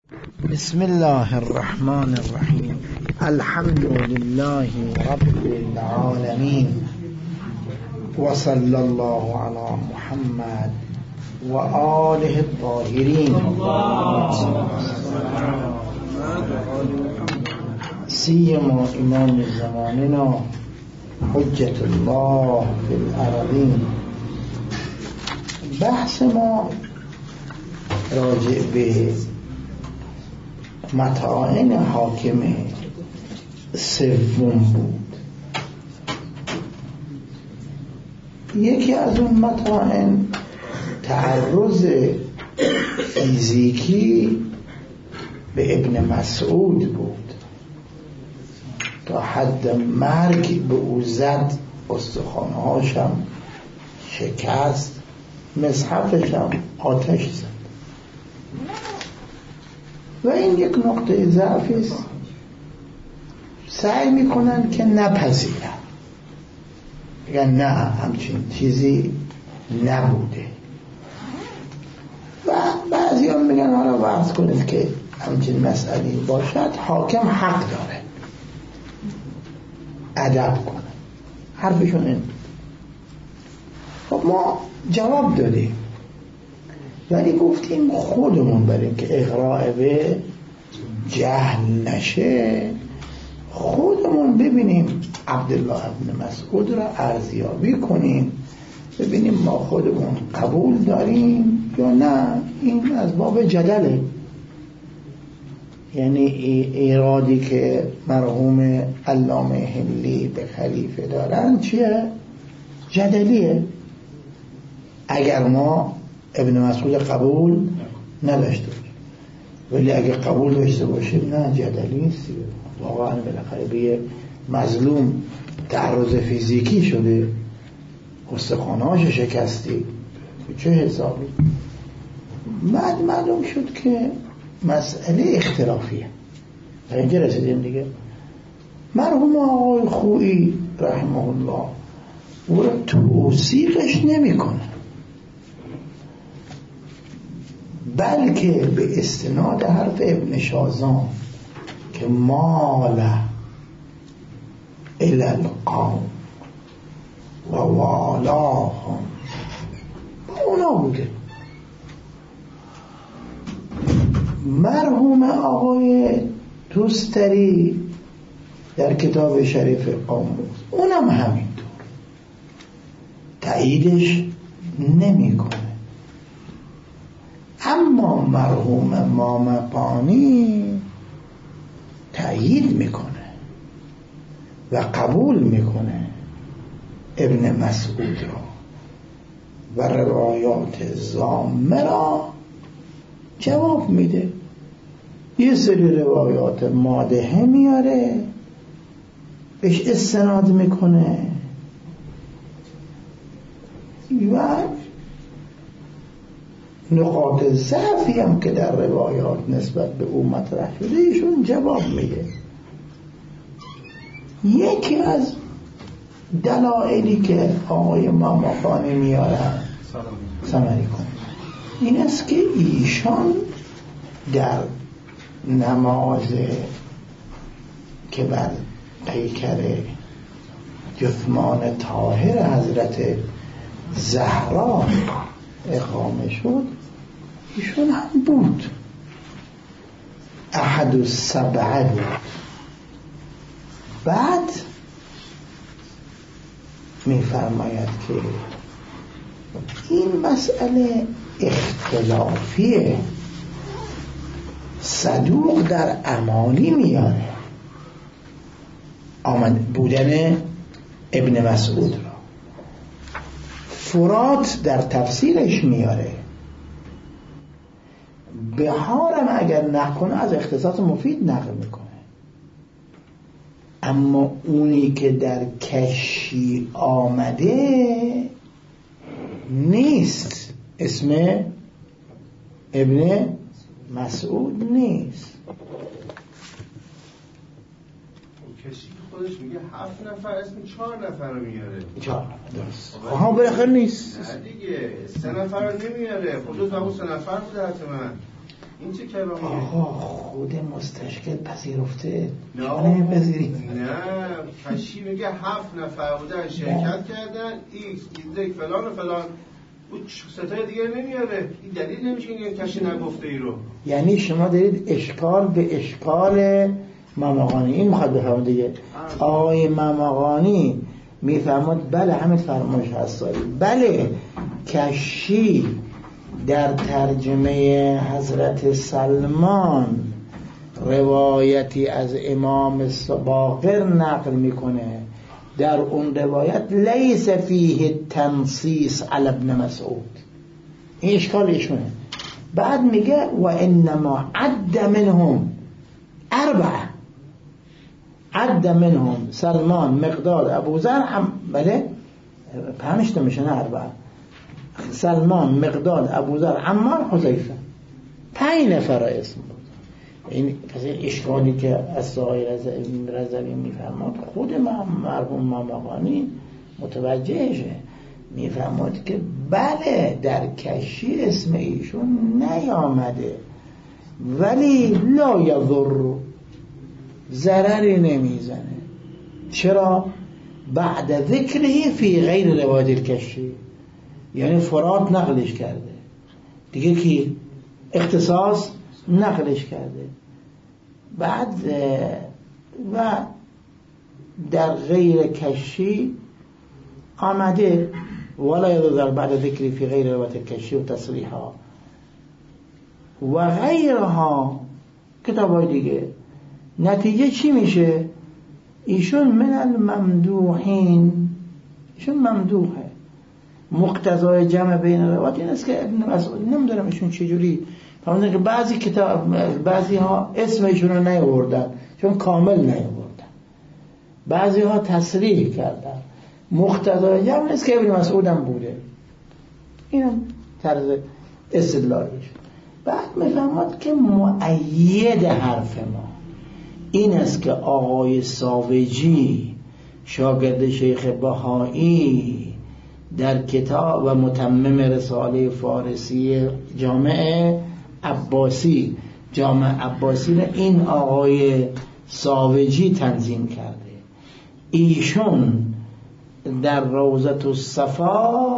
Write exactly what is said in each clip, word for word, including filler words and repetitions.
بسم الله الرحمن الرحیم. الحمد لله رب العالمین و صلی الله علی محمد و آله الطاهرین. سیما امام زماننا حجت الله فی الارضین. بحث ما راجع به مطاعن حاکم سوم بود. یکی از اون مطاعن تعرض فیزیکی به ابن مسعود بود، تا حد مرگ به او زد، استخوان‌هاشم شکست، مصحفشم آتش زد. و این یک نقطه ضعفی است. سعی میکنن که نپذیرن، میگن نه همچین چیزی نبوده. و بعضی هم میگن حالا فرض کنید که همچین مسئله باشد، حاکم حق داره ادب کنه. حرفشون این. خب ما جواب دادیم، ولی گفتیم خودمون بریم که اغراء به جهل نشه، خودمون ببینیم عبدالله ابن مسعود را ارزیابی کنیم، ببینیم ما خودمون قبول داریم یا نه. این از باب جدله. یعنی ایرادی که مرحوم علامه حلی به خلیفه دارن چیه؟ جدلیه. اگر ما ابن مسعود قبول نداشته باشیم، ولی اگه قبول داشته باشیم نه جدلی نیست. واقعا بالاخره به مظلوم تعرض فیزیکی شده، استخوان‌هاش شکستی، چه حسابی؟ بعد معلوم شد که مسئله اختلافیه. تا اینجا رسیدیم دیگه. مرحوم آقای خویی رحمه الله او را توصیفش نمی کنه، بلکه به استناد حرف ابن شازان که مال الی القوم و والاهم، با اونا بوده. مرحوم آقای توستری در کتاب شریف قاموس اونم همینطور تاییدش نمیکنه. اما مرحوم مامپانی تأیید میکنه و قبول میکنه ابن مسعود را و روایات زامه را جواب میده. یه سری روایات مادحه میاره، بهش استناد میکنه و نقاط ضعفی هم که در روایات نسبت به او مطرح شده ایشون جواب میده. یکی از دلایلی که آقای ماماخانی میارن سمری کن این است که ایشان در نماز که بر پیکر جثمان طاهر حضرت زهرا اقامه شد، ایشون هم بود، احد السبعه بود. بعد میفرماید که این مسئله اختلافیه، صدوق در امانی میاره آمد بودن ابن مسعود را، فرات در تفسیرش میاره، بهارم اگر نکنه از اختصاص مفید نقل میکنه. اما اونی که در کشی آمده نیست، اسم ابن مسعود نیست. کشی خودش میگه هفت نفر، اسم چهار نفر رو میاره. چهار نفر درست. آها بالاخره نیست. نه دیگه سه نفر رو نمیاره. خودت همون سه نفر بوده حتما. این چه کلامیه؟ آقا خود مستشکل پذیرفته نه نمیپذیری؟ نه کشی میگه هفت نفر بودن شرکت کردن ایکس ایزدک فلان و فلان اون ستای دیگه نمیاره. این دلیل نمیشه این کشی نگفته ای رو. یعنی شما دارید اشکال به اشکال مماقانی این میخواد بفهم دیگه. آقای مماقانی میفهمد بله همین فرمایش هستایی، بله کشی در ترجمه حضرت سلمان روایتی از امام باقر نقل میکنه، در اون روایت لیس فیه تنصیص علی ابن مسعود، این اشکال ایشونه. بعد میگه و انما عد منهم اربعه، عد منهم سلمان مقداد ابوذر هم بله پنج میشه نه اربعه، سلمان مقداد ابوذر عمار حذیفه، پنج نفر اسم بود. این پس اشکالی که از سایر رضوی میفهمد خود مرحوم مماقانی متوجهشه، میفهمد که بله در کشی اسم ایشون نیامده ولی لا یضر، ضرری نمیزنه. چرا؟ بعد ذکره فی غیر روایت کشی، یعنی فرات نقلش کرده دیگه که اختصاص نقلش کرده، بعد و در غیر کشی آمده ولا یضر بعد ذکری فی غیر روایت کشی و تصریحها و غیرها کتابای دیگه. نتیجه چی میشه؟ ایشون من الممدوحین، ایشون ممدوحه. مقتضای جمع بین روایات این است که ابن مسعود نمیدونم ایشون چجوری فهمیدن که بعضی کتاب بعضی ها اسم ایشون رو نیاوردن چون کامل نیاوردن، بعضی ها تصریح کردن. مقتضای جمع است که ابن مسعود هم بوده، اینم طرز استدلالش. بعد میفهمد که مؤید حرف ما این است که آقای ساوجی شاگرد شیخ بهایی در کتاب و متمم رساله فارسی جامع عباسی، جامع عباسی را این آقای ساوجی تنظیم کرده. ایشون در روضة الصفا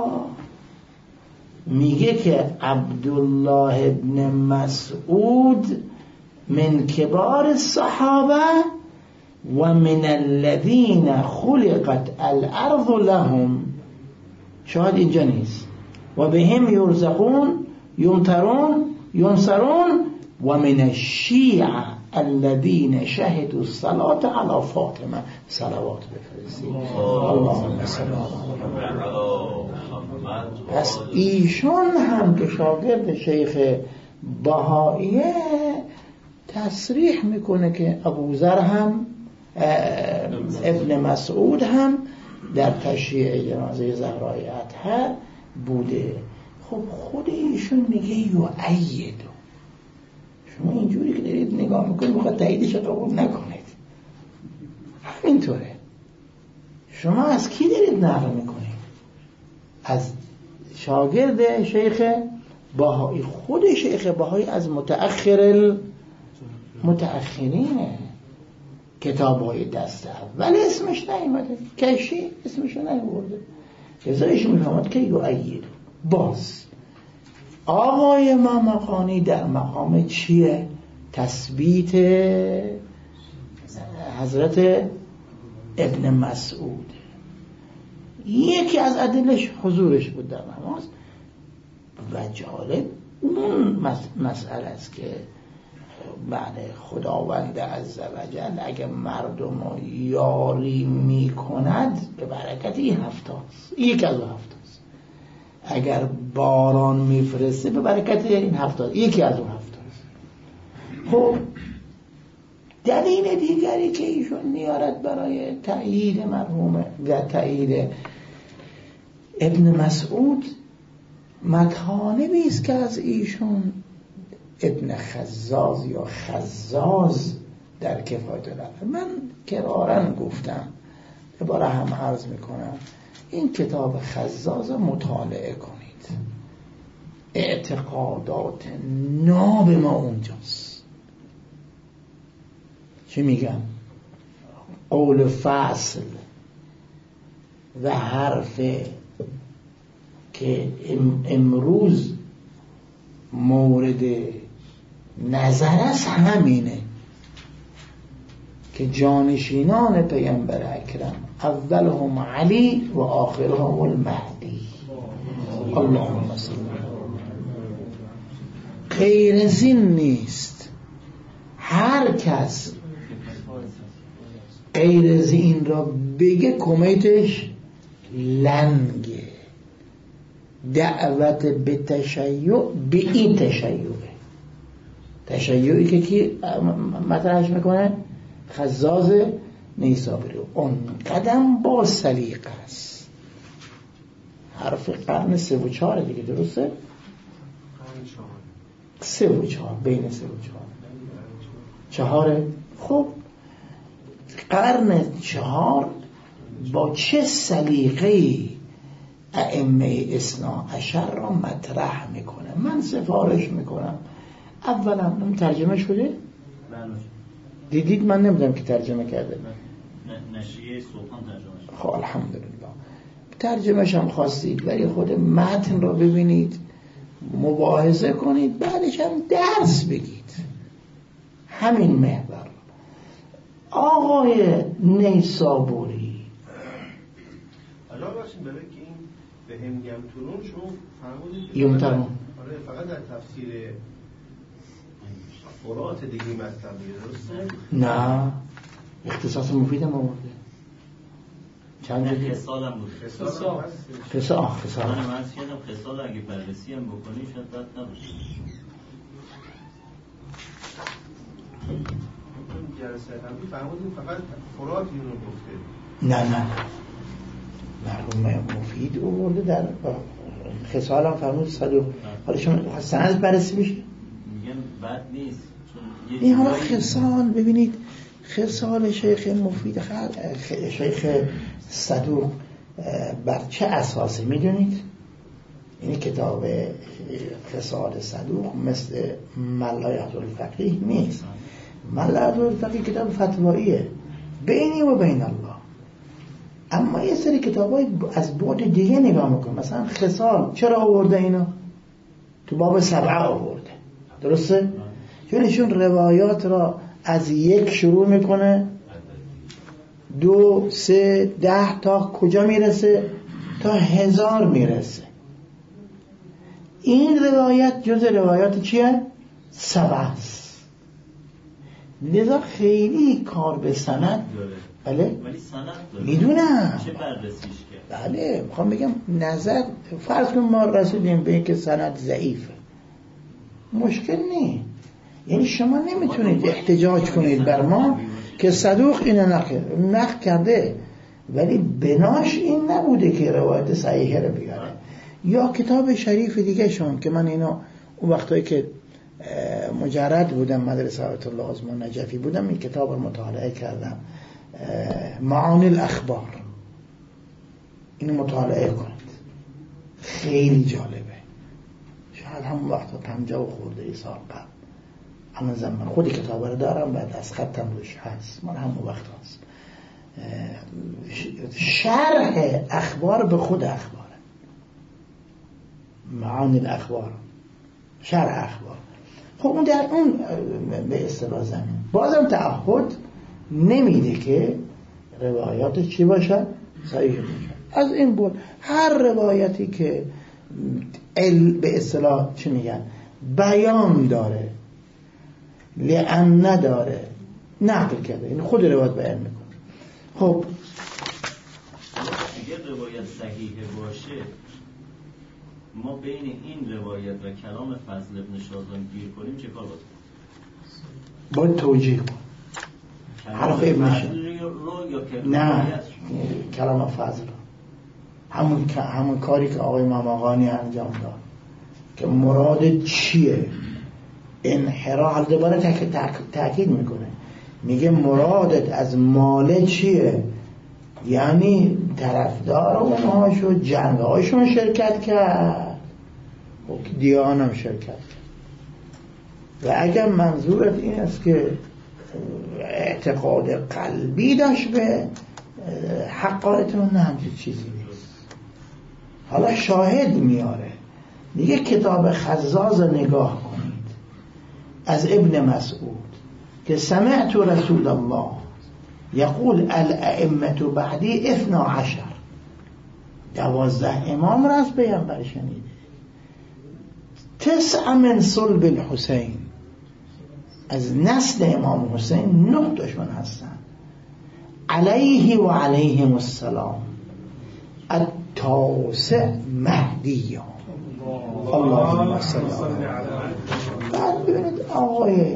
میگه که عبدالله ابن مسعود من کبار الصحابه و من الذین خلقت الارض لهم، شاید اینجا نیست، و بهم یرزقون یمترون ینصرون و من الشیعه الذین شهدوا الصلاة علی فاطمه، صلوات بفرستید اللهم صل علی محمد. پس ایشون هم که شاگرد شیخ بهائیه تصریح میکنه که ابوذر هم ابن مسعود هم در تشییع جنازه زهرای اطهر بوده. خب خود ایشون میگه یؤیدو، شما اینجوری که دارید نگاه میکنید میخواد تاییدش رو قبول نکنید، همینطوره. شما از کی دارید نقل میکنید؟ از شاگرد شیخ بهایی. خود شیخ بهایی از متأخر المتأخرینه، کتاب های دست اول اسمش نیامده، کشی اسمشو نیاورده، ازایش میفهمد که یؤید. باز آقای مماقانی در مقام چیه؟ تثبیت حضرت ابن مسعود. یکی از ادلش حضورش بود در نماز و جالب اون مسئله است که بله خداوند عزوجل اگه مردم رو یاری می کند به برکت این هفتاست، یک از اون هفتاست. اگر باران می فرسته به برکت این هفتاست، یکی از اون هفتاست. خب دلیل دیگری که ایشون میارد برای تأیید مرحوم و تأیید ابن مسعود مطالبی است که از ایشون ابن خزاز یا خزاز در کفایت العقل، من کرارن گفتم عباره هم عرض میکنم، این کتاب خزاز مطالعه کنید. اعتقادات ناب ما اونجاست. چی میگن؟ قول فصل و حرف که امروز مورد نظر است همینه که جانشینان پیامبر اکرم اولهم علی و آخرهم المهدی. اللهم صل. غیر از این نیست. هر کس غیر از این را بگه کمیتش لنگه. دعوت به تشیع به این تشیعه. تشیعی که کی مطرحش میکنه؟ خزاز نیسابوری. اون قدم با سلیقه است. حرف قرن سه و چهار دیگه، درسته؟ سه و چهار، بین سه و چهار چهاره. خب قرن چهار با چه سلیقه‌ای ائمه اثنا عشر را مطرح میکنه. من سفارش میکنم اولا اون ترجمه شده؟ دیدید؟ من نمیدونم که ترجمه کرده. نشریه سلطان ترجمه شده. خب الحمدلله. ترجمهش هم خواستید ولی خود متن را ببینید، مباحثه کنید، بعدش هم درس بگید. همین محور. آقای نیسابوری حالا باشین ببین که این به هم یمترون شما فرمودید یمترون آره فقط در تفسیر فرات دیگه مطلب درسته؟ نه، اختصاص مفید هم آورده. چند جدی؟ خصال هم بود. خصال خصال آه خصال من مرز کردم خصال اگه بررسی هم بکنی شاید بد نباشه. جلسه قبلی فرمودید فقط فرات اینو گفته. نه نه مرحوم مفید آورده در خصال هم فرمود صدوق. حالا شما سند بررسی میشه؟ میگم بد نیست. این حالا خصال ببینید، خصال شیخ مفید شیخ صدوق بر چه اساسی میدونید؟ این کتاب خصال صدوق مثل ملایحة الفقیه نیست. ملایحة الفقیه کتاب فتواییه بینی و بین الله. اما یه سری کتابای از بعد دیگه نگاه میکنم. مثلا خصال چرا آورده اینو؟ تو باب سبعه آورده، درسته؟ چون ایشون روایات را از یک شروع میکنه، دو، سه، ده تا کجا میرسه؟ تا هزار میرسه. این روایت جز روایات چیه؟ سبعه است. لذا خیلی کار به سند داره. بله؟ ولی سند داره. میدونم. چه بررسیش کرد؟ بله میخوام بگم نظر فرض کنیم ما رسیدیم به اینکه سند ضعیفه، مشکل نیست. یعنی شما نمیتونید احتجاج کنید بر ما که صدوق اینو نقل کرده ولی بناش این نبوده که روایت صحیحه رو بیاره. یا کتاب شریف دیگه شون که من اینو اون وقتایی که مجرد بودم مدرسه آیت الله آزمون نجفی بودم این کتاب رو مطالعه کردم، معانی الاخبار. اینو مطالعه کنید، خیلی جالبه. شاید همون وقتا پنجاه و خورده ای سال قبل همون زمان خودی کتاب رو دارم، بعد از خطم روش هست، من همون وقت هست. شرح اخبار به خود اخباره، معانی الاخبار، شرح اخبار. خب اون در اون به اصطلاح زمین بازم تعهد نمیده که روایات چی باشه؟ صحیح باشه. از این بود هر روایتی که به اصطلاح چی میگن بیان داره لعن نداره نقل کرده، این خود روایت بیان میکنه. خب اگر روایت صحیحه باشه ما بین این روایت و کلام فضل ابن شازان گیر کنیم چه کار باید کنیم؟ باید توجیه کنیم حرف ابن شازان نه کلام فضل همون همون کاری که آقای ماماقانی انجام داد که مراد چیه. انحراف دوباره تاکید تاکید میکنه، میگه مرادت از مال چیه؟ یعنی طرفدار اونها شد، جنگ هاشون شرکت کرد. دیانم شرکت. و اگر منظورت این است که اعتقاد قلبی داشت به حقایتون، نه همچین چیزی نیست. حالا شاهد میاره، دیگه کتاب خزاز نگاه کنید از ابن مسعود که سمعت رسول الله یقول الائمة بعدی اثنا عشر، دوازده امام را از پیامبر شنیده. تسع من صلب الحسین، از نسل امام حسین نه دشمن هستن. علیه و علیهم السلام التاسع مهدی. اللهم صل علی. بعد ببینید آقای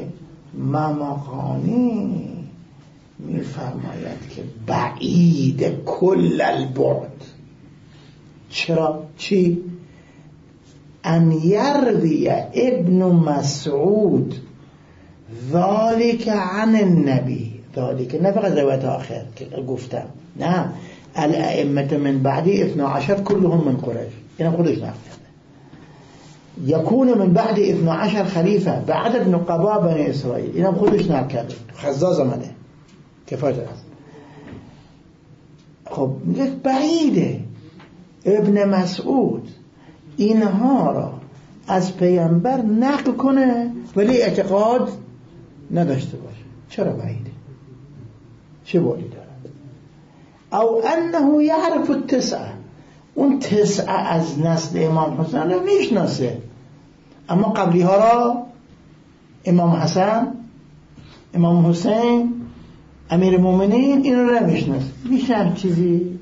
ممقانی میفرماید که بعید کل البعد. چرا؟ چی؟ ان یروی ابن مسعود ذالک عن النبی، ذالک نه فقط روایت آخر که گفتم، نه الائمة من بعدی اثنا عشر كلهم من قریش، اینا خودش نقل کرده. یکون من بعد اثنا عشر خلیفه بعد ابن قبا بنی اسرائیل، اینا خودش نقل کرده، خزاز آمده کفایت هست. خب میگه بعیده ابن مسعود اینها را از پیامبر نقل کنه ولی اعتقاد نداشته باشه. چرا بعیده؟ چه بولی داره؟ او انه یعرف التسعه، اون تسعه از نسل امام حسین را میشناسه، اما قبلی ها را امام حسن، امام حسین، امیر مومنین این رو نمیشناسه. میشه هم چیزی؟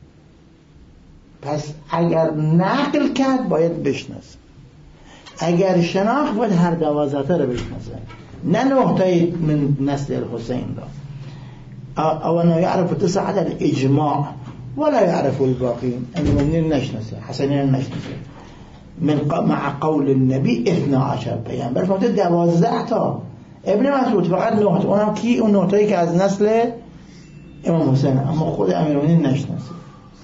پس اگر نقل کرد باید بشناسه، اگر شناخت باید هر دوازده رو بشناسه، نه نقطه من نسل الحسین را. او انه یعرف تسعه عدد اجماع ولا یعرف الباقین، امیر مومنین نشناسه، حسنین نشناسه. من مع قول النبی اثنا عشر، پیامبر فقط دوازده تا. ابن مسعود فقط نه تا، اونم کی؟ اون نه تایی که از نسل امام حسین، اما خود امیرالمومنین نشناسه.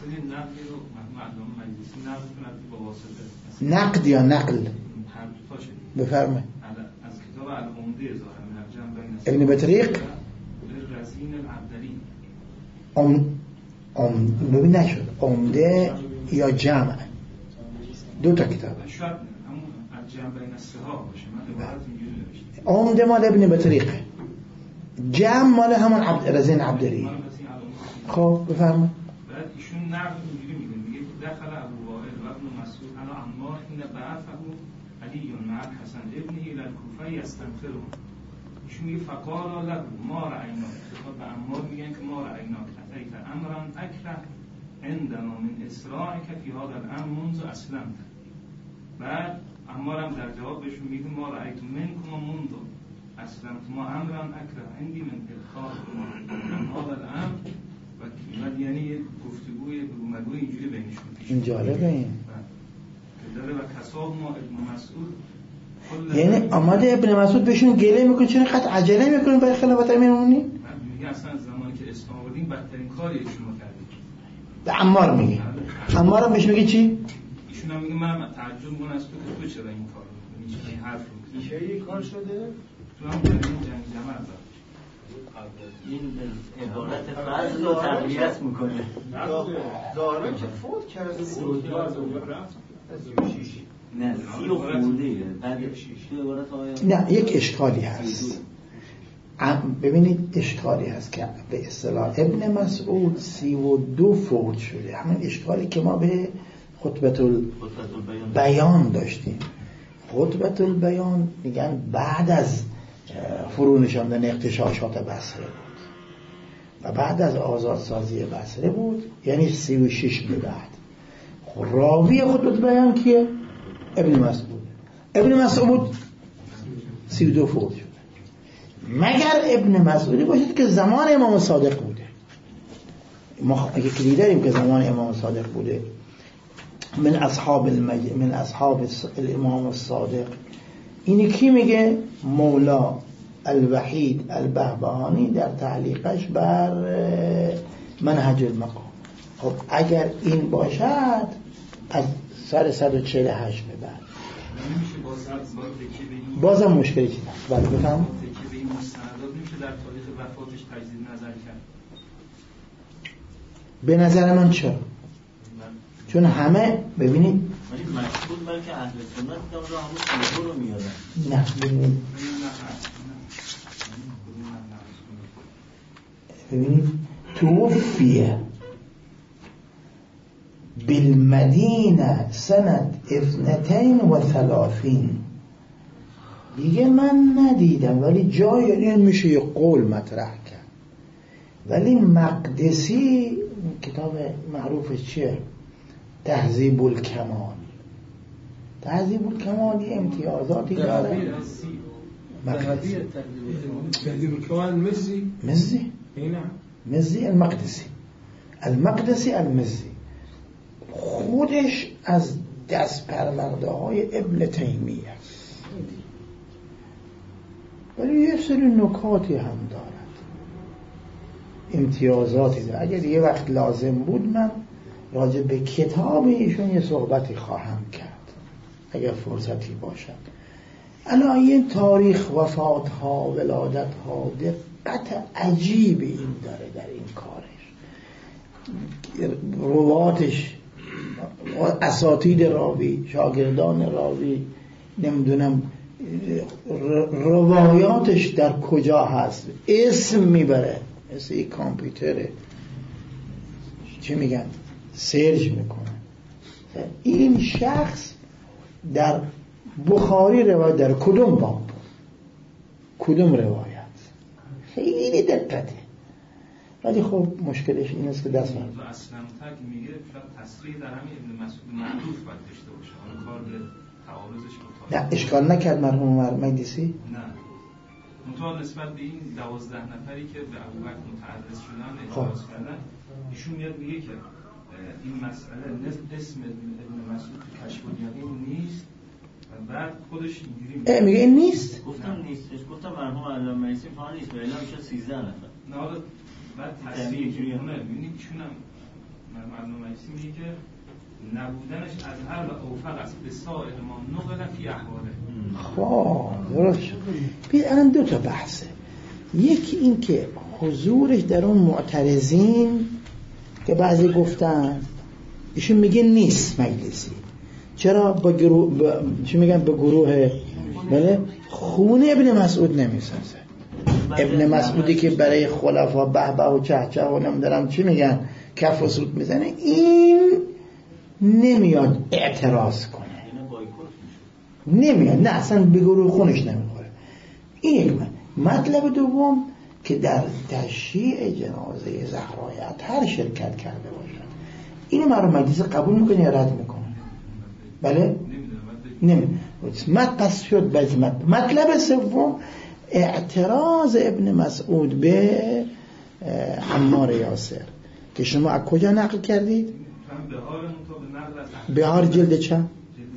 نقد یا نقل؟ بفرمایید. از کتاب العمده ظاهر ابن بطریق رزین العبدلی. ام ام ببین نشد عمده یا جمع، دو تا کتاب. شاید همون از جمع بین الصحاح باشه. من عبارت اینجوری نوشتم. عمده مال ابن بطریق، جمع مال همون عبد رزین عبدلی. خب بفرمایید. بعد ایشون نقل اینجوری میگه، میگه دخل ابو وائل و ابن مسعود انا عمار حين بعثه علی مع حسن ابنه الى الكوفه يستنفره. ایشون میگه فقال له ما رأینا، خب به عمار میگن که ما رأینا اتیت امرا اکره عندنا من اسراعک فی هذا الامر منذ اسلمت. بعد عمار هم در جواب بهشون میگه ما رأیت منکم منذ اسلمت ما امرا اکره عندی من ادخال من هذا الامر. و بعد یعنی گفتگوی بگومگوی اینجوری بینشون پیش. این جالبه این که داره و کساب ما ابن مسعود، یعنی آمده ابن مسعود بهشون گله میکنه چون اینقدر عجله میکنه برای خلافت امیرالمومنین. میگه اصلا زمانی که اسلام آوردین بدترین کاری ایشون رو کردید. به عمار میگه. عمار هم بهش میگه چی؟ ایشون هم میگه من تعجب میکنم از تو که تو چرا این کار میکنی، چرا این حرف رو میزنی. چه این کار شده؟ تو هم جنگ جمع زد. این عبارت فضل رو تقویت میکنه. داره که فوت کرده بود نه سی و خورده بعد نه یک اشکالی هست. ببینید اشکالی هست که به اصطلاح ابن مسعود سی و دو فوت شده، همین اشکالی که ما به خطبه البیان داشتیم. خطبه البیان میگن بعد از فرو نشاندن اغتشاشات بصره بود و بعد از آزادسازی بصره بود، یعنی سی و شش به بعد. راوی خطبه البیان کیه؟ ابن مسعود. ابن مسعود سی و دو فوت شده، مگر ابن مسعودی باشد که زمان امام صادق بوده. ما یکی داریم که زمان امام صادق بوده. من اصحاب المج... من اصحاب الامام الصادق اینی کی میگه؟ مولا الوحید البهبهانی در تعلیقش بر منهج المقام. خب اگر این باشد از سر صد و چهل و هشت به بعد، نمیشه باز با تکیه به این بازم مشکلی چیه؟ بله بفهم. تکیه به این مستندات نمیشه در تاریخ وفاتش تجدید نظر کرد. به نظر من چرا؟ چون همه ببینید ولی مشهود بلکه اهل سنت دم را همون سیغو رو میادن. نه ببینید ببینید توفیه بالمدینه سنت اثنتین و ثلاثین. دیگه من ندیدم ولی جای این میشه یه قول مطرح کرد. ولی مقدسی کتاب معروفش چیه؟ تهذیب الکمال. تهذیب الکمال یه امتیازاتی داره. مقدسی تهذیب الکمال مزی مزی مزی المقدسی المقدسی المزی خودش از دست پرورده های ابن تیمیه است، ولی یه سری نکاتی هم دارد، امتیازاتی دارد. اگر یه وقت لازم بود من راجع به کتاب ایشون یه صحبتی خواهم کرد اگر فرصتی باشد. الان این تاریخ وفات ها ولادت ها دقت عجیب این داره در این کارش، رواتش، اساتید راوی، شاگردان راوی، نمیدونم روایاتش در کجا هست، اسم میبره مثل این کامپیوتره چی میگن سرچ میکنه. این شخص در بخاری روایت در کدوم باب کدوم روایت خیلی دقته، ولی خب مشکلش این است که دست من اصلا تک میگه شاید تصریح در همین ابن مسعود معروف باید داشته باشه، حالا کار به تعارضش مطابق نه اشکال نکرد مرحوم مجلسی. نه مطابق نسبت به این دوازده نفری که به ابوبکر متعرض شدن اعتراض کردن، ایشون میاد میگه که این مسئله اسم ابن مسعود تو کشف الیقین نیست و بعد خودش اینجوری میگه این نیست. گفتم نیستش، گفتم مرحوم علامه مجلسی فعلا نیست و الا میشه سیزده نفر. نه حالا بعد تصریح اینجوری هم میبینید ایشون هم مرحوم مجلسی میگه که نبودنش از هر و اوفق است به سائر ما نقل فی احواله. خب درست شد. بید الان دو تا بحثه، یکی این که حضورش در اون معترضین که بعضی گفتن ایشون میگه نیست مجلسی، چرا با گروه با... چی میگن به گروه بله خونه ابن مسعود نمیسازه. ابن مسعودی که برای خلفا به به و چه چه و نمیدارم چی میگن کف و سود میزنه، این نمیاد اعتراض کنه، نمیاد، نه اصلا به گروه خونش نمیخوره. این یک من. مطلب دوم که در تشییع جنازه زهرای اطهر شرکت کرده باشد، این مرحوم مجلسی قبول میکنه یا رد میکنه؟ بله؟ نمیدونم. پس شد بزمت. مطلب سوم اعتراض ابن مسعود به عمار یاسر که شما از کجا نقل کردید؟ بهار جلد چند؟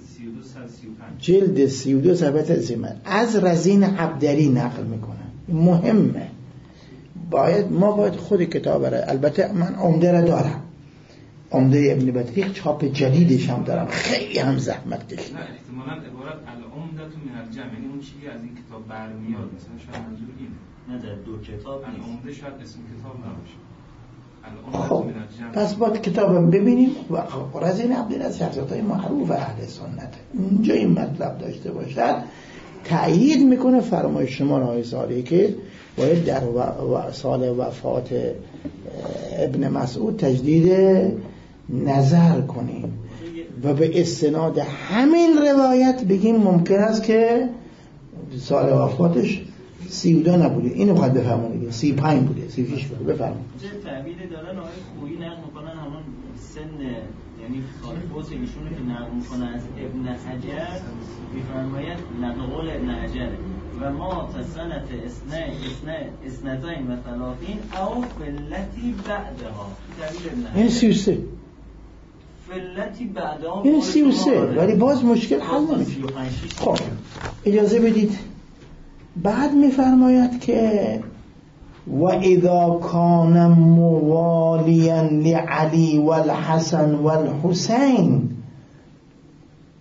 جلد سی و دو صفحه زیمن از رزین عبدری نقل میکنن. مهمه، باید ما باید خود کتاب را، البته من عمده را دارم، عمده ابن بطریق چاپ جدیدش هم دارم، خیلی هم زحمت کشیدم. نه احتمالاً عبارت العمده من الجمع، یعنی اون چیزی از این کتاب برمیاد، مثلا شاید منظور اینه، نه در دو کتاب العمده شاید اسم کتاب نباشه. خب پس باید کتابم ببینیم و رزین عبدالله از شخصیت‌های معروف اهل سنت اونجا این مطلب داشته باشد، تأیید میکنه فرمایش شما رای سالی که باید در و... و سال وفات ابن مسعود تجدید نظر کنیم و به استناد همین روایت بگیم ممکن است که سال وفاتش سی و دو نبوده، اینو باید بفرمایید سی و پنج بوده، سی و شش بوده. بفرمایید. چه تعبیر دارن آقای خویی نقل میکنن همون سن، یعنی خالفوت ایشون که نقل میکنن از ابن حجر، میفرماید نقل ابن حجر و ما تسنت اسنه اسنه اسنتین و ثلاثین او فلتی بعدها، تعبیر ابن حجر این سی و سه فلتی بعدها، این سی و سه، ولی باز مشکل حل نمیشه. خب اجازه بدید بعد میفرماید که و اذا کان موالیا لعلی والحسن والحسین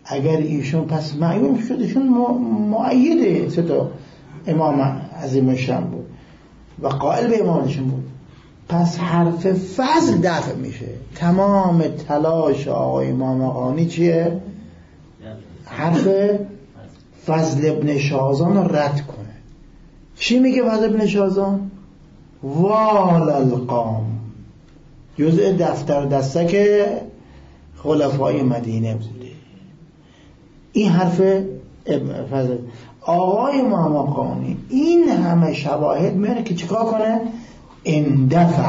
اگر ایشون پس معیوم شد ایشون مؤید سه تا امام عظیم الشأن بود و قائل به امامتشون بود، پس حرف فضل دفع میشه. تمام تلاش آقای امام مقانی چیه؟ حرف فضل ابن شاذان رو رد کنه. چی میگه فضل ابن شاذان؟ وال القوم، جزء دفتر دستک خلفای مدینه بوده. این حرف فضل. آقای امام مقانی این همه شواهد میاره که چیکار کنه؟ اندفع،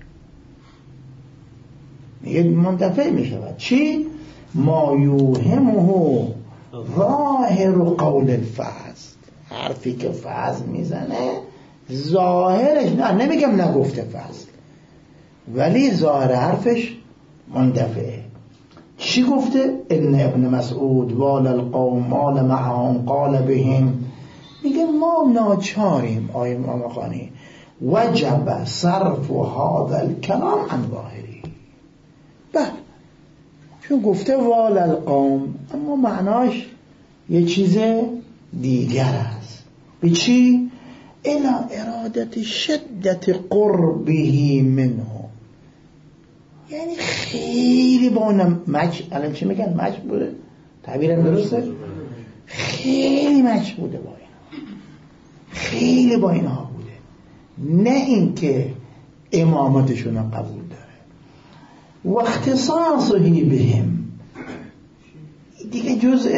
میگه منتفع میشود. چی؟ ما یوهمه ظاهر قول الفضل، حرفی که فضل میزنه ظاهرش، نه نمیگم نگفته فضل، ولی ظاهر حرفش مندفعه. چی گفته؟ ان ابن مسعود وال القوم مال معهم قال بهم، میگه ما ناچاریم آیه مقانی وجب صرف هذا الكلام عن ظاهری. بله چون گفته وال القوم اما معناش یه چیز دیگر است. به چی؟ الى ارادت شدت قربه منه، یعنی خیلی با اون مچ، الان چی میگن مچ بوده، تعبیرم درسته؟ خیلی مچ بوده با اینها، خیلی با اینها بوده، نه اینکه امامتشون قبول داره. و اختصاصه بهم دیگه جزء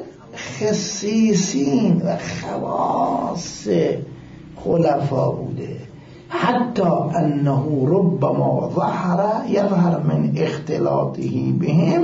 خصیصین و خواص خلفا بوده. حتی انه ربما ظهر یظهر من اختلاطه بهم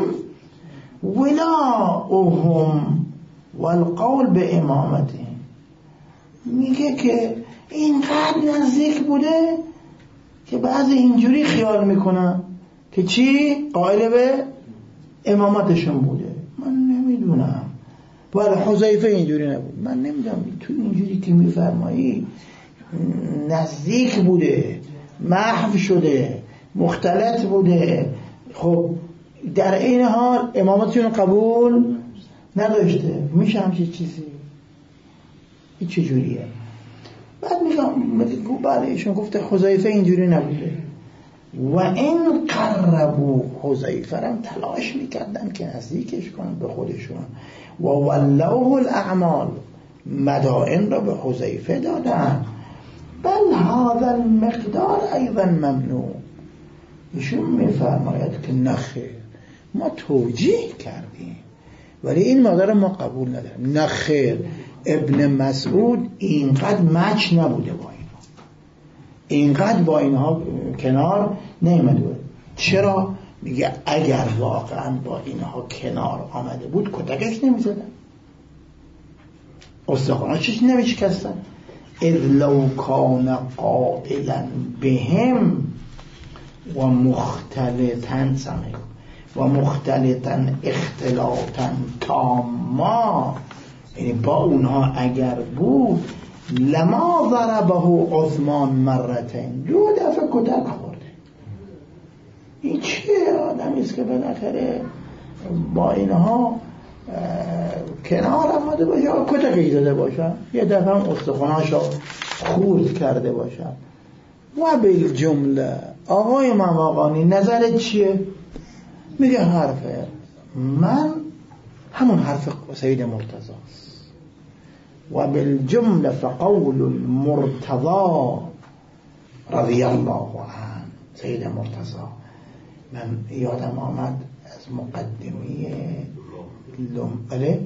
ولاؤهم والقول به امامتهم. میگه که اینقدر نزدیک بوده که بعضی اینجوری خیال میکنن که چی؟ قائل به امامتشون بوده. من نمیدونم، ولی حذیفه اینجوری نبود. من نمیدونم تو اینجوری که میفرمایی نزدیک بوده، محو شده، مختلط بوده، خب در این حال امامتشون قبول نداشته، میشه همچین چیزی؟ این چه جوریه؟ بعد میگم بله ایشون گفته حذیفه اینجوری نبوده و این قربو حذیفه هم تلاش میکردن که نزدیکش کنن به خودشون و ولوه الاعمال، مدائن را به حذیفه دادن. بل هذا المقدار ایضا ممنوع. ایشون میفرماید که نخیر، ما توجیه کردیم ولی این مقدار ما قبول نداریم. نخیر، ابن مسعود اینقدر مچ نبوده با اینها، اینقدر با اینها کنار نیامده. چرا؟ میگه اگر واقعا با اینها کنار آمده بود کتکش نمیزدن، استخوانش نمیشکستن. اذ لو کان قائلا بهم و مختلطا سمه و مختلطا اختلاطا تاما، یعنی با اونها اگر بود لما ضربه عثمان مرتين، دو دفعه کتک خورده. این چه آدمی است که بالاخره با اینها کنار آمده باشه، کتک داده باشه، یه دفعه هم استخواناشو خورد کرده باشه. و بالجمله آقای مقانی نظرت چیه؟ میگه حرفه من همون حرف سید مرتضی است. و بالجمله فقول المرتضی رضی الله عنه، سید مرتضی. من یادم آمد از مقدمه لمعه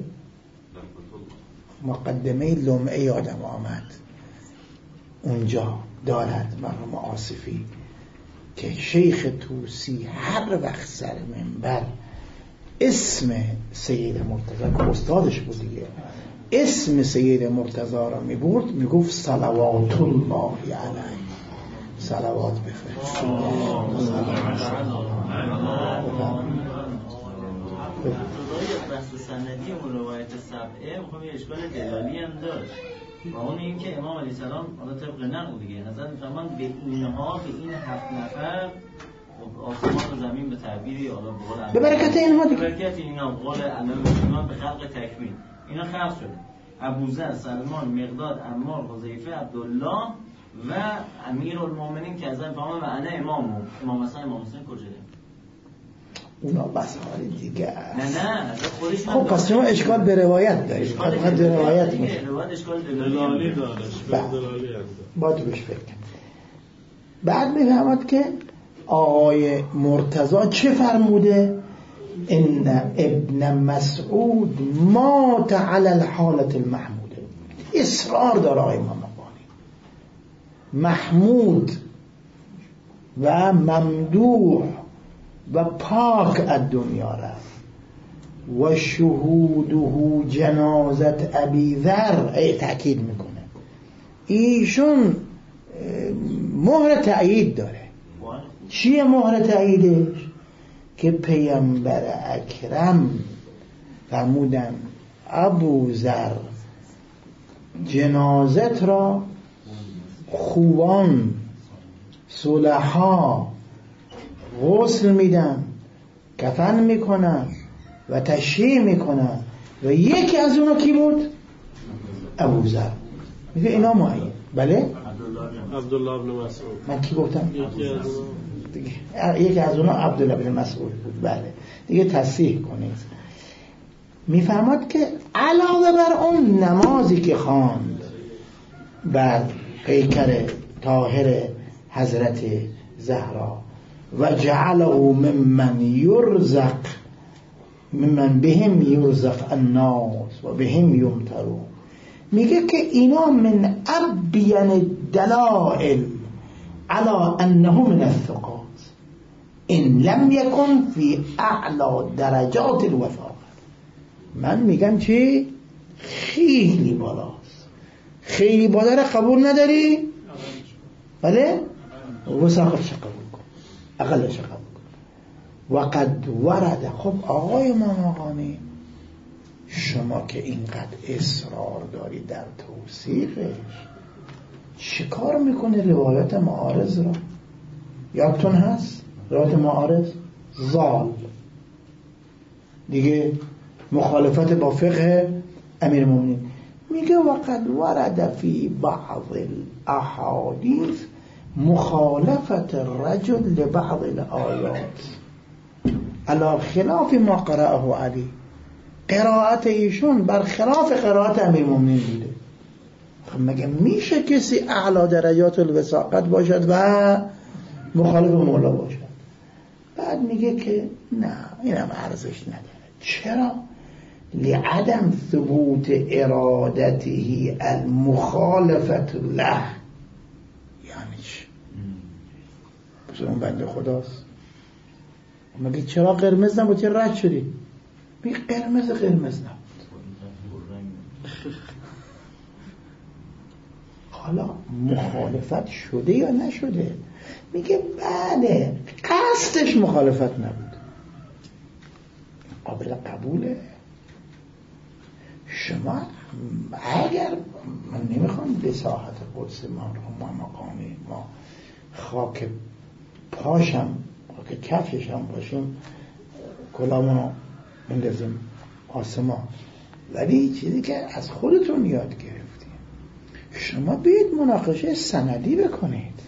مقدمه لمعه یادم آمد، اونجا دارد مرحوم آصفی که شیخ طوسی هر وقت سر منبر اسم سید مرتضی که استادش بود دیگه، اسم سید مرتضی را میبرد میگفت صلوات الله علیه، صلوات بفرست. بحث سندی و روایت سبعه میخوام یه اشکال دلالی هم داشت و اون این که امام علیه السلام حالا طبق نقل دیگه حضرت میفرمان به اینها، به این هفت نفر آسمان و زمین به تعبیری حالا به قول به برکت اینها به برکت اینا به قول علامه مسلمان به خلق تکمیل اینا خلق شده. ابوذر، سلمان، مقداد، عمار، حذیفه، عبدالله و امیرالمومنین که از این فهم معنی امام امام حسن امام حسین کجاست؟ اونا بس حالی دیگه است. نه نه خودش خب پس شما اشکال به روایت دارید. فقط به روایت میشه. روایت اشکال دلالی داره. دلالی با تو بهش فکر کن. بعد میفهمد که آقای مرتضی چه فرموده؟ ان ابن مسعود مات علی الحالة المحموده. اصرار داره آقای امام مقانی. محمود و ممدوح و پاک از دنیا رفت و شهوده جنازت ابی ذر ای تأکید میکنه ایشون مهر تأیید داره. چیه مهر تأییدش؟ که پیامبر اکرم فرمودن ابو ذر جنازت را خوبان صلحا غسل میدن، کفن میکنن و تشییع میکنن و یکی از اونا کی بود؟ ابو ذر. میگه اینا معین. بله؟ عبدالله بن مسعود. من کی گفتم؟ یکی از اونا یکی از اونا عبدالله بن مسعود بود. بله دیگه تصحیح کنید. میفرماد که علاوه بر اون نمازی که خواند بر پیکر طاهر حضرت زهرا و جعله ممن یرزق ممن بهم یرزق الناس و بهم یمترون، میگه که اینا من ابین دلائل على انه من الثقات ان لم يكن في اعلى درجات الوفاق. من میگم چی؟ خیلی بالاست. خیلی بالا را قبول نداری؟ بله؟ وساقش قبول کن، اقلش قبول کن. وقد ورد. خب آقای مقانی شما که اینقدر اصرار داری در توصیفش چی کار میکنه روایت معارض را؟ یادتون هست روایت معارض زال دیگه مخالفت با فقه امیرالمومنین. میگه وقد ورد فی بعض الاحادیث مخالفت الرجل لبعض الآیات علی خلاف ما قرأه علی. قرائت ایشون بر خلاف قرائت امیرالمومنین بوده. خب مگه میشه کسی اعلی درجات الوساقت باشد و مخالف مولا باشد؟ بعد میگه که نه اینم ارزش نداره. چرا؟ لعدم ثبوت ارادته المخالفت له. یعنی چی؟ بس اون بنده خداست. مگه چرا قرمز نبود چه رد شدی؟ بی قرمز قرمز نبود. حالا مخالفت شده یا نشده؟ میگه بله قصدش مخالفت نبود. قابل قبوله. شما اگر من نمیخوام به ساحت قدس ما مقامی ما خاک پاشم خاک کفشم باشیم کلامونو بندازیم آسمان، ولی چیزی که از خودتون یاد گرفتیم شما بیاید مناقشه سندی بکنید.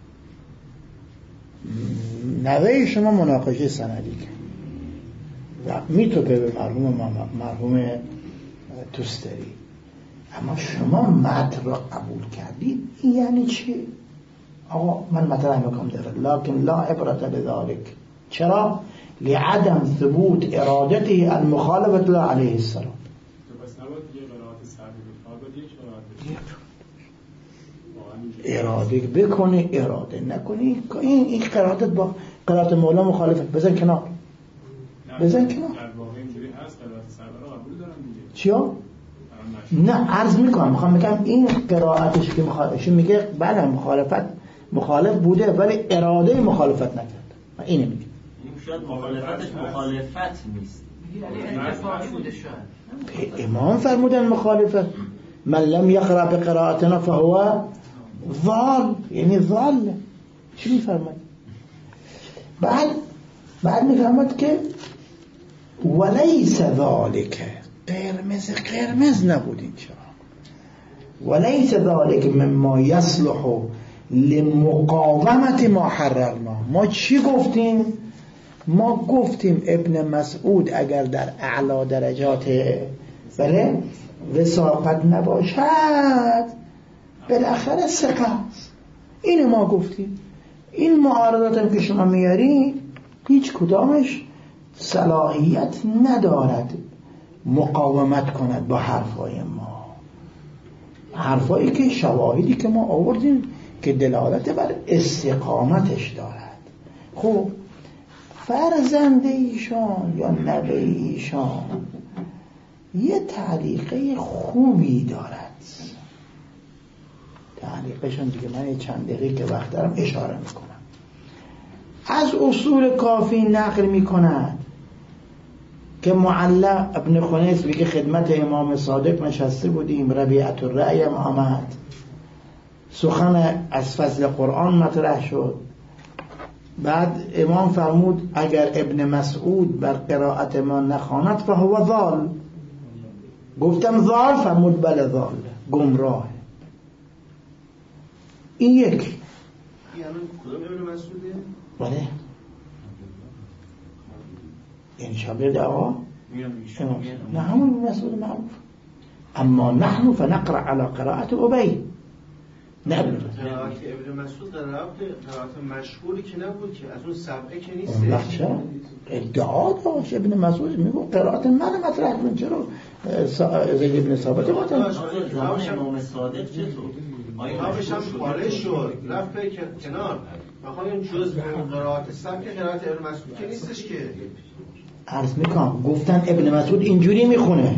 نوه شما مناقشه سندی کنید و میتوپه به مرحوم مرحوم توستری، اما شما متن را قبول کردید. این یعنی چی؟ آقا من مطرح میکنم داره لکن لا عبرت لذلك. چرا؟ لعدم ثبوت ارادته المخالفت لا علیه السلام. بس نباید یه قرائت سردی بکنه، اراده بکنه اراده نکنی این این قرائت با قرائت مولا مخالفت. بزن کنار بزن کنار. در واقع اینجوری هست قرائت سردی رو قبول دارم دیگه. چیا؟ نه عرض میکنم میخوام بگم این قرائتش که مخالفش میگه بله مخالفت مخالف بوده ولی اراده مخالفت نکرد. من اینو میگم. این شاید مخالفتش مخالفت نیست. امام فرمودن مخالفت من لم یقرأ بقراءتنا فهو ضال، یعنی ضال. چی میفرماید؟ بعد بعد میفهمد که ولیس ذالک، قرمز قرمز نبود اینجا، ولیس ذالک مما یصلح لمقاومت ما حررنا. ما چی گفتیم؟ ما گفتیم ابن مسعود اگر در اعلی درجات بله وثاقت نباشد بالاخره ثقه است. اینو ما گفتیم. این معارضات هم که شما میارید هیچ کدامش صلاحیت ندارد مقاومت کند با حرفای ما، حرفایی که شواهدی که ما آوردیم که دلالت بر استقامتش دارد. خب فرزند ایشان یا نوه ایشان یه تعلیقه خوبی دارد، تعلیقشون دیگه من چند دقیقه که وقت دارم اشاره میکنم. از اصول کافی نقل میکند که معلق ابن خنیس میگه خدمت امام صادق نشسته بودیم، ربیعت الرأی هم آمد، سخن از فضل قرآن مطرح شد. بعد امام فرمود اگر ابن مسعود بر قرائت ما نخواند فهو ضال. گفتم ضال، فرمود بله ضال، گمراه. این یک. یعنی کدام ابن مسعوده؟ بله یعنی شابرد آقا نه همون ابن مسعود معروف. اما نحن فنقرأ على قراءة ابی نه ابن ابن مسعود قرائت قرائت مشهوری که نبود که از اون سبعه که نیست. بخشه ادعا داشت ابن مسعود میگه قرائت من مطرح کن. چرا زید ابن ثابت مطرح زمان امام صادق چطور؟ آیه‌هاش هم خارج شد رفت به کنار. بخوایم جز قرائت سبعه قرائت ابن مسعود که نیستش که عرض میکنم. گفتن ابن مسعود اینجوری میخونه.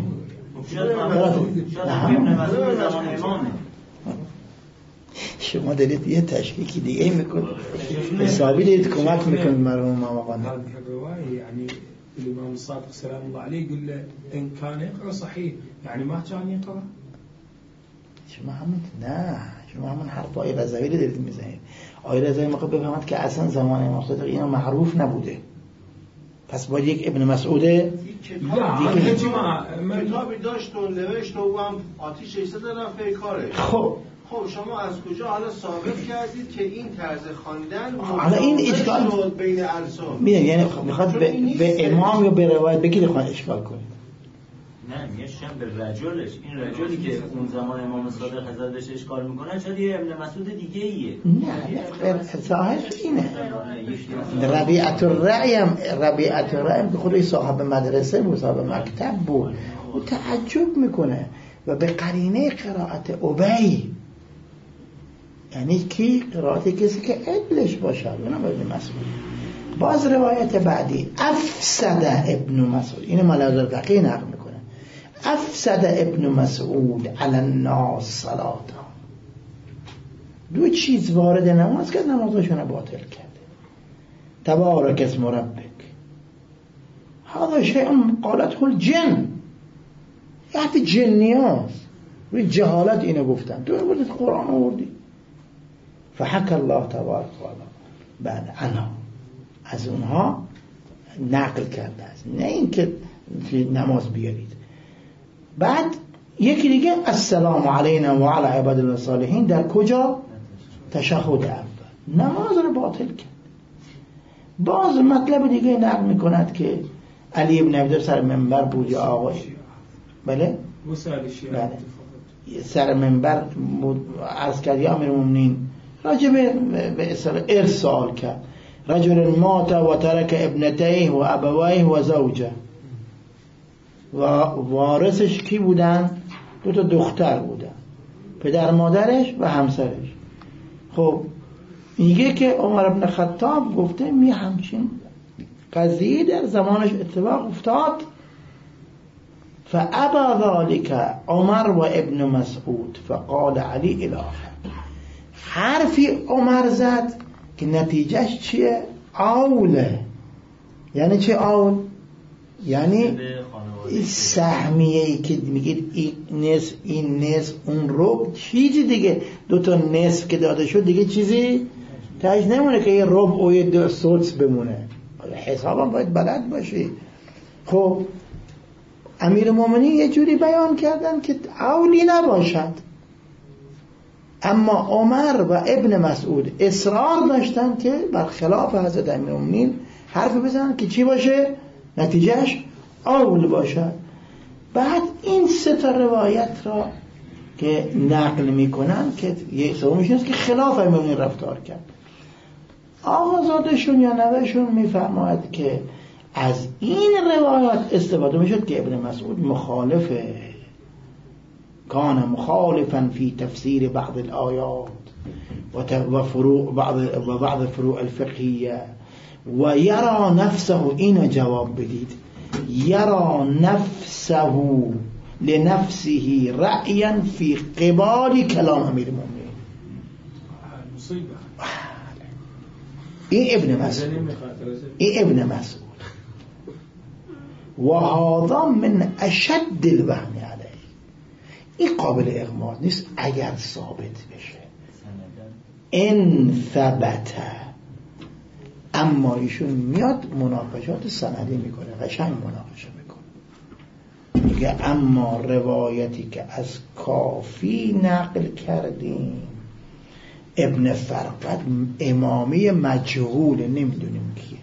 شما دارید یه تشکیکی دیگه میکنید حسابی دارید کمک میکنید مرحوم امام آقا. يعني الإمام الصادق سلام الله عليه يقول له إن كان يقرأ صحيح يعني ما كان يقرأ. شما همون نه شما همون حرف آقای رضوی رو دارید میزنید. آقای رضوی موقع بفهمد که اصلا زمان امام صادق اینا معروف نبوده، پس باید یک ابن مسعوده دیگه کتابی داشت و نوشت و هم آتیش ایسته دارن فیکاره. خب خب شما از کجا حالا ثابت کردید که این طرز خواندن حالا این اشکال شد بین ارسال؟ میدونی یعنی میخواد به, به امام یا به روایت بگید خواهد اشکال کنید. نه میگه شم به رجلش، این رجلی که اون زمان امام صادق حضرت بهش اشکال میکنن شاید یه ابن مسعود دیگه ایه. نه ظاهر اینه. ربیعت الرأی هم ربیعت الرأی که خودش صاحب مدرسه بود، صاحب مکتب بود و تعجب میکنه و به قرینه قرائت ابی، یعنی کی؟ قرائت کسی که عدلش باشه، نه ابن مسعود. باز روایت بعدی افسد ابن مسعود، اینو ملاحظه الفقیه نقل میکنه، افسد ابن مسعود علی الناس صلاة. دو چیز وارد نماز کرد نمازشون باطل کرده. تبارک اسم ربک، هذا شیء قالته الجن، یعنی جنیاست روی جهالت اینو گفتن. تو بودید قرآن آوردی. فحکى الله تبارک و تعالی بعد عنها، از اونها نقل کرده است، نه اینکه فی نماز بیارید. بعد یکی دیگه السلام علینا و علی عباد الله الصالحین در کجا؟ تشهد اول، نماز رو باطل کرد. باز مطلب دیگه نقل میکند که علی ابن ابی طالب سر منبر بود یا آقای بله بله سر منبر عرض کرد یا امیر المؤمنین راجع به اصطلاح ارسال کرد، رجل مات و ترک ابنتیه و ابویه و زوجه، و وارثش کی بودن؟ دو تا دختر بودن، پدر مادرش و همسرش. خب میگه که عمر بن خطاب گفته می همچین قضیه در زمانش اتفاق افتاد. فابا ذلك عمر و ابن مسعود فقال علی الاخر، حرفی عمر زد که نتیجهش چیه؟ آوله. یعنی چه آول؟ یعنی این سهمیه‌ای که میگید این نصف این نصف اون ربع چیزی دیگه، دو تا نصف که داده شد دیگه چیزی تاش نمونه که یه ربع و یه دو سدس بمونه، حسابم باید بلد باشی. خب امیر المومنین یه جوری بیان کردن که اولی نباشد، اما عمر و ابن مسعود اصرار داشتن که برخلاف حضرت امیر المومنین حرف بزنن که چی باشه؟ نتیجهش اول باشد. بعد این سه تا روایت را که نقل میکنن که یه سومیشون است که خلاف امیر المومنین رفتار کرد، آقازادشون یا نوهشون میفرماید که از این روایات استفاده میشد که ابن مسعود مخالفه، کان مخالفا فی تفسیر بعض الآیات و فروع بعض و بعض فروع الفقهیه و یرا نفسه. این جواب بدید، یرا نفسه لنفسه رأیا فی قبال کلام امیر المومنین. این ابن مسعود، این ابن مسعود و هذا من اشد الوهم علیه. این قابل اغماض نیست اگر ثابت بشه، ان ثبت. اما ایشون میاد مناقشات سندی میکنه، قشنگ مناقشه میکنه، میگه اما روایتی که از کافی نقل کردیم ابن فرقد امامی مجهول، نمیدونیم کیه،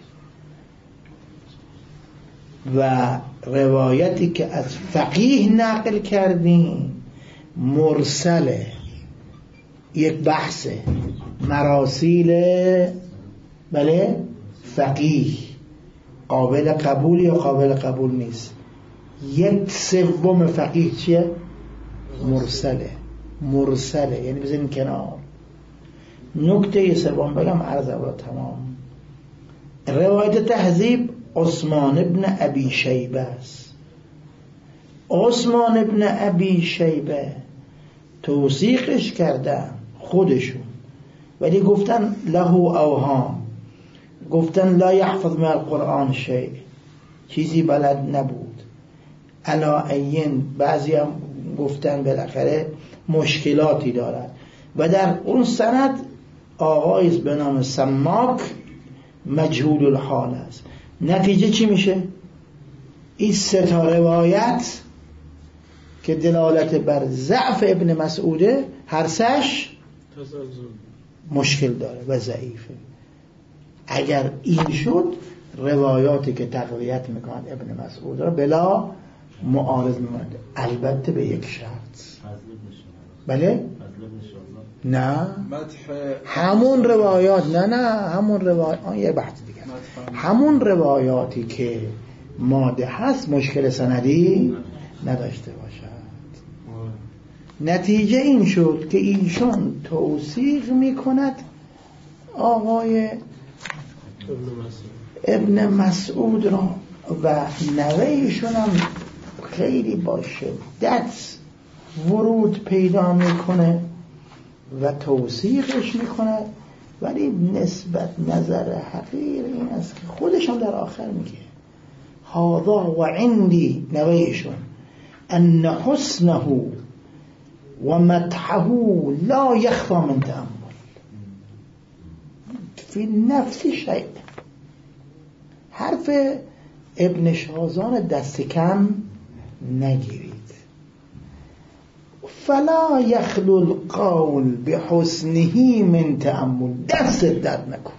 و روایتی که از فقیه نقل کردیم مرسله، یک بحثه، مراسیل بله فقیه قابل قبول یا قابل قبول نیست. یک سوم فقیه چیه؟ مرسله. مرسله یعنی بزنین کنار. نکته سوم بگم عرض و تمام. روایت تهذیب عثمان ابن ابی شیبه است. عثمان ابن ابی شیبه توثیقش کردن خودشون، ولی گفتن له اوهام، گفتن لا یحفظ من القرآن شیء، چیزی بلد نبود. علا این بعضی هم گفتن بالاخره مشکلاتی دارد. و در اون سند آقایی به نام سماک مجهول الحال است. نتیجه چی میشه؟ این سه تا روایت که دلالت بر ضعف ابن مسعوده هر سش مشکل داره و ضعیفه. اگر این شد روایاتی که تقویت میکنند ابن مسعود را بلا معارض میماند، البته به یک شرط. بله؟ نه همون روایات، نه نه همون روایات، آن یه بحث دیگه، همون روایاتی که ماده هست مشکل سندی نداشته باشد. نتیجه این شد که ایشون توثیق میکند آقای ابن مسعود را و نوهیشون هم خیلی با شدت ورود پیدا میکنه و توثیقش میکنه، ولی نسبت نظر حقیر این است که خودشون در آخر میگه هذا و عندي نوهیشون ان حسنه و مدحه لا يخفى من تأمل فی نفس شیء. حرف ابن شازان دست کم نگیرید. فلا یخلو القول بحسنه من تأمل، دست درد نکن.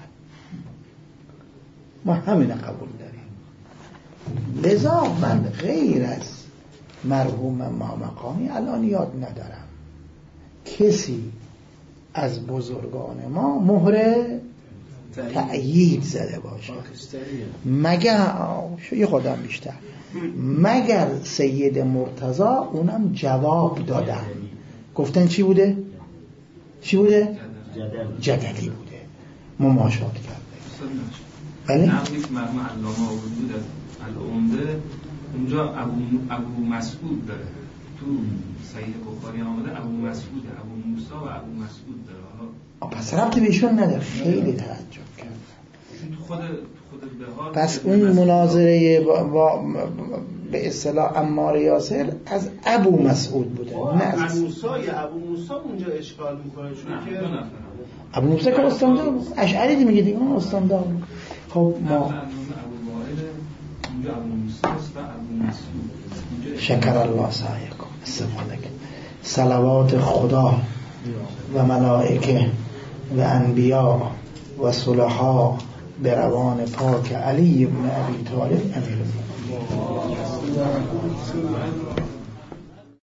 ما همین قبول داریم. لذا من غیر از مرحوم ما مقامی الان یاد ندارم کسی از بزرگان ما مهر تأیید زده باشه، مگر شوی خودم بیشتر، مگر سید مرتضی، اونم جواب دادن، گفتن چی بوده؟ چی بوده؟ جدلی بوده، مماشات کرده. بله؟ نقلی که مرحوم علامه آورده بود از العمده، اونجا ابو ابو مسعود داره، تو صحیح بخاری آمده ابو مسعود، ابو موسی و ابو مسعود داره. حالا پس ربطی بهشون نداره. خیلی تعجب کرد. خود خود بهار پس اون مناظره با, با به اصطلاح عمار یاسر از ابو مسعود بوده، نه از موسی. ابو موسی اونجا اشکال میکنه چون که ابو موسی که استاندار بود، اشعری دی میگه دیگه اون استاندار بود. خب ما شکر الله سعیکم استفاده کن. صلوات خدا و ملائکه و انبیا و صلحا به روان پاک علی بن ابی طالب امیر المؤمنین.